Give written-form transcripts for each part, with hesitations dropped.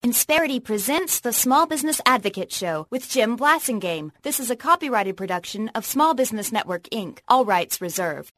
Insperity presents the Small Business Advocate Show with Jim Blasingame. This is a copyrighted production of Small Business Network, Inc., all rights reserved.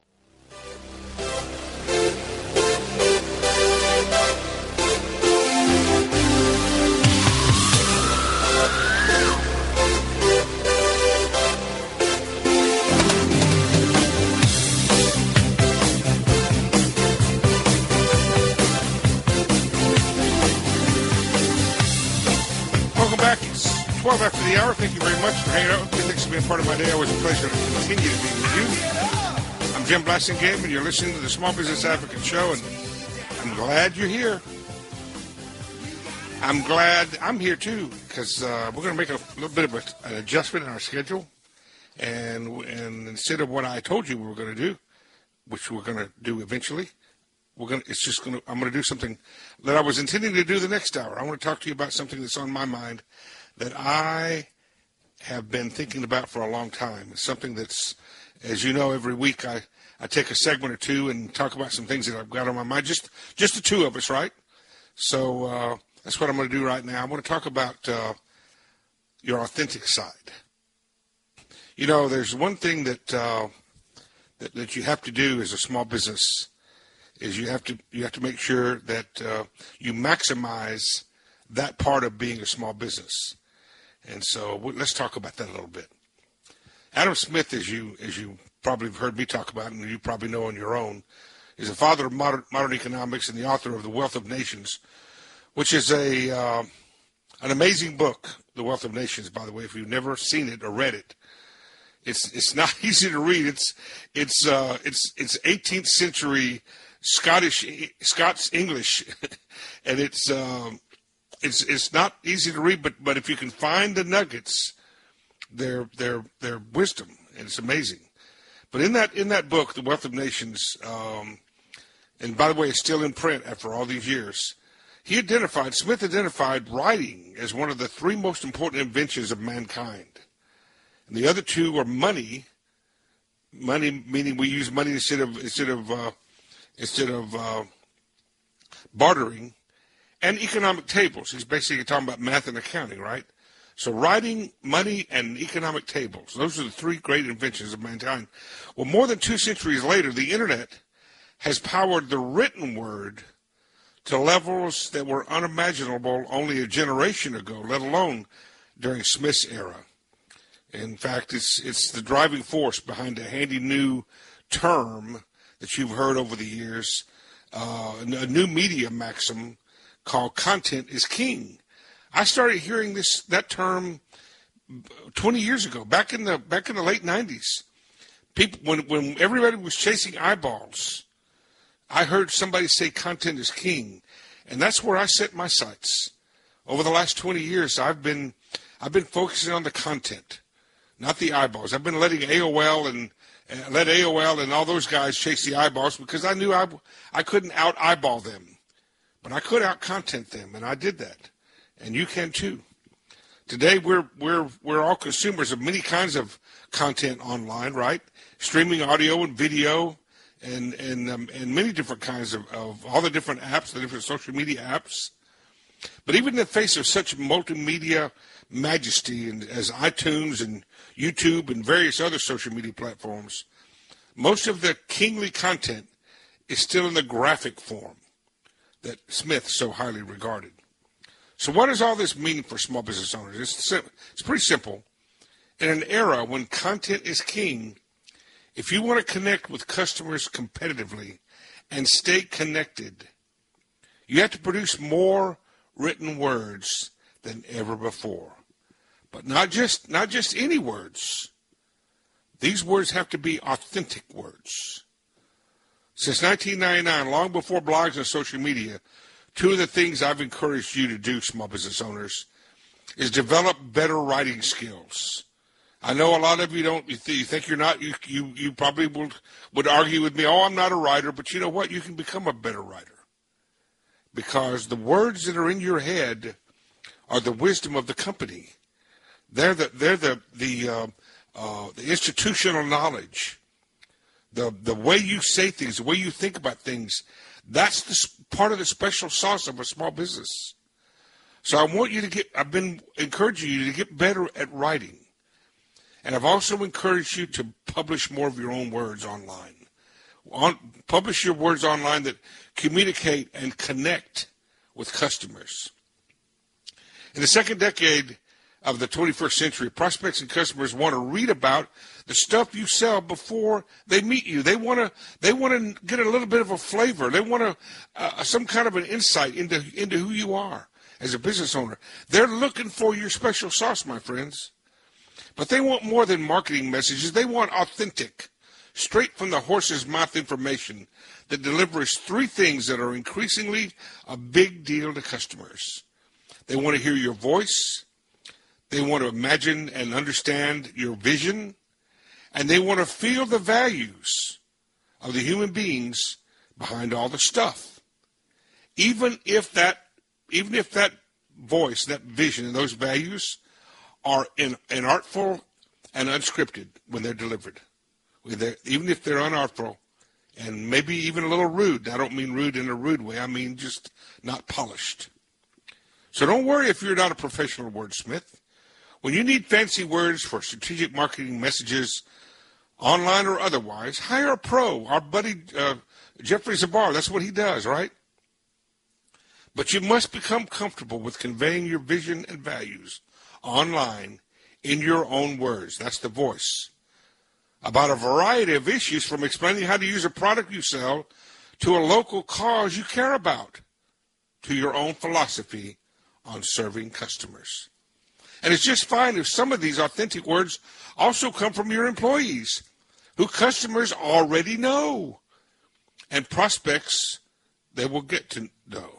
Welcome back. It's 12 after the hour. Thank you very much for hanging out with me. Thanks for being part of my day. Always a pleasure to continue to be with you. I'm Jim Blasingame, and you're listening to the Small Business Advocate Show, and I'm glad you're here. I'm glad I'm here, too, because we're going to make a little bit of an adjustment in our schedule, and instead of what I told you we were going to do, which we're going to do eventually, I'm going to do something that I was intending to do the next hour. I want to talk to you about something that's on my mind that I have been thinking about for a long time. It's something that's, as you know, every week I take a segment or two and talk about some things that I've got on my mind. Just the two of us, right? So that's what I'm going to do right now. I want to talk about your authentic side. You know, there's one thing that you have to do as a small business is you have to make sure that you maximize that part of being a small business. And so let's talk about that a little bit. Adam Smith, as you probably have heard me talk about, and you probably know on your own, is the father of modern economics and the author of The Wealth of Nations, which is an amazing book. The Wealth of Nations, by the way, if you've never seen it or read it, it's not easy to read. It's 18th century Scots English, and it's not easy to read, but if you can find the nuggets, they're wisdom, and it's amazing. But in that book, The Wealth of Nations, and by the way, it's still in print after all these years, Smith identified writing as one of the three most important inventions of mankind. And the other two are money meaning we use money instead of bartering, and economic tables. He's basically talking about math and accounting, right? So writing, money, and economic tables. Those are the three great inventions of mankind. Well, more than 2 centuries later, the internet has powered the written word to levels that were unimaginable only a generation ago, let alone during Smith's era. In fact, it's the driving force behind a handy new term that you've heard over the years, a new media maxim called content is king. I started hearing that term 20 years ago, back in the late 90s. People, when everybody was chasing eyeballs, I heard somebody say content is king, and that's where I set my sights. Over the last 20 years, I've been focusing on the content, not the eyeballs. I've been letting AOL and all those guys chase the eyeballs because I knew I couldn't out-eyeball them. But I could out-content them, and I did that. And you can too. Today, we're all consumers of many kinds of content online, right? Streaming audio and video and many different kinds of all the different apps, the different social media apps. But even in the face of such multimedia majesty as iTunes and YouTube and various other social media platforms, most of the kingly content is still in the graphic form that Smith so highly regarded. So what does all this mean for small business owners? It's pretty simple. In an era when content is king, if you want to connect with customers competitively and stay connected, you have to produce more written words than ever before. But not just any words. These words have to be authentic words. Since 1999, long before blogs and social media, two of the things I've encouraged you to do, small business owners, is develop better writing skills. I know a lot of you don't. You think you're not. You probably would argue with me. Oh, I'm not a writer, but you know what? You can become a better writer because the words that are in your head are the wisdom of the company. They're the institutional knowledge, the way you say things, the way you think about things. That's the part of the special sauce of a small business. So I've been encouraging you to get better at writing. And I've also encouraged you to publish more of your own words online. Publish your words online that communicate and connect with customers. In the second decade of the 21st century, prospects and customers want to read about the stuff you sell before they meet you. They want to get a little bit of a flavor. They want some kind of an insight into who you are as a business owner. They're looking for your special sauce, my friends. But they want more than marketing messages. They want authentic, straight from the horse's mouth information that delivers three things that are increasingly a big deal to customers. They want to hear your voice. They want to imagine and understand your vision. And they want to feel the values of the human beings behind all the stuff. Even if that voice, that vision, and those values are inartful and unscripted when they're delivered. Even if they're unartful and maybe even a little rude. I don't mean rude in a rude way. I mean just not polished. So don't worry if you're not a professional wordsmith. When you need fancy words for strategic marketing messages, online or otherwise, hire a pro. Our buddy Jeffrey Zabar, that's what he does, right? But you must become comfortable with conveying your vision and values online in your own words. That's the voice. About a variety of issues, from explaining how to use a product you sell to a local cause you care about, to your own philosophy on serving customers. And it's just fine if some of these authentic words also come from your employees, who customers already know, and prospects they will get to know.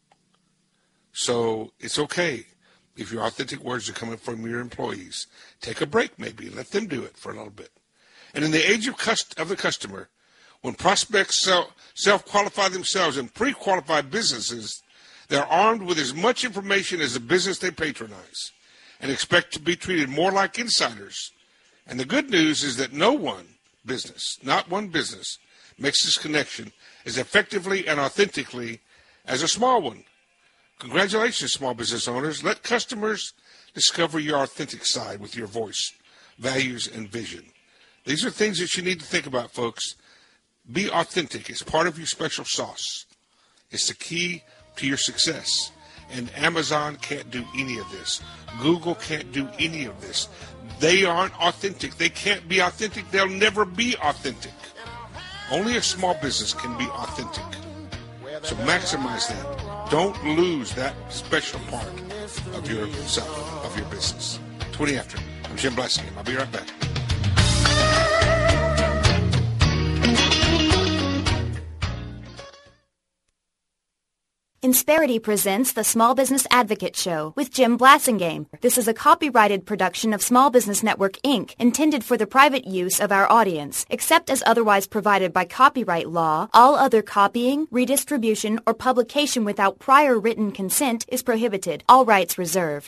So it's okay if your authentic words are coming from your employees. Take a break maybe. Let them do it for a little bit. And in the age of the customer, when prospects self-qualify themselves in pre-qualified businesses, they're armed with as much information as the business they patronize and expect to be treated more like insiders. And the good news is that not one business, makes this connection as effectively and authentically as a small one. Congratulations, small business owners. Let customers discover your authentic side with your voice, values, and vision. These are things that you need to think about, folks. Be authentic. It's part of your special sauce. It's the key to your success. And Amazon can't do any of this. Google can't do any of this. They aren't authentic. They can't be authentic. They'll never be authentic. Only a small business can be authentic. So maximize that. Don't lose that special part of yourself, of your business. 20 after. I'm Jim Blasingame. I'll be right back. Insperity presents the Small Business Advocate Show with Jim Blasingame. This is a copyrighted production of Small Business Network, Inc., intended for the private use of our audience. Except as otherwise provided by copyright law, all other copying, redistribution, or publication without prior written consent is prohibited. All rights reserved.